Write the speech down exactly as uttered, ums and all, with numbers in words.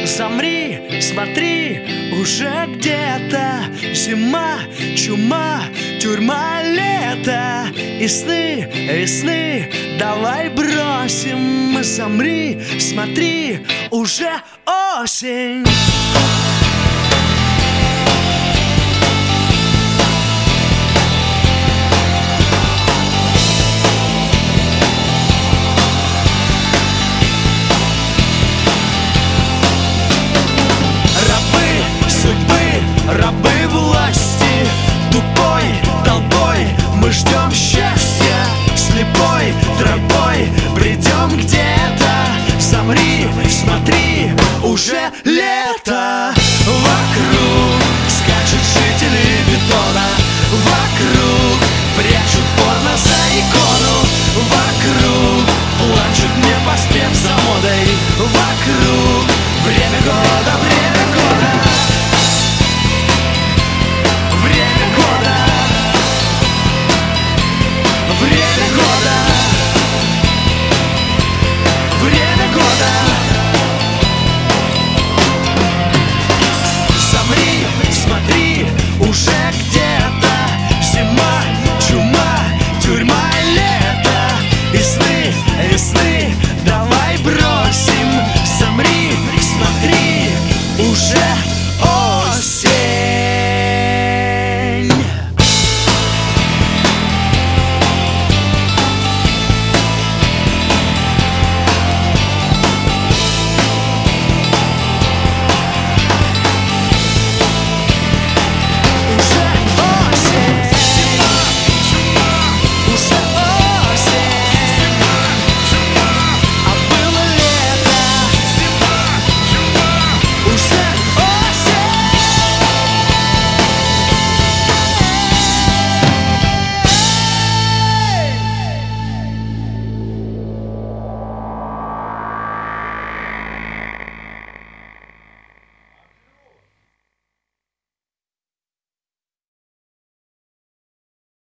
Замри, смотри, уже где-то зима, чума, тюрьма, лето и сны весны давай бросим. Замри, смотри, уже осень. Рабы власти, тупой толпой мы ждем счастья, слепой тропой бредем где-то. Замри, смотри, уже лето.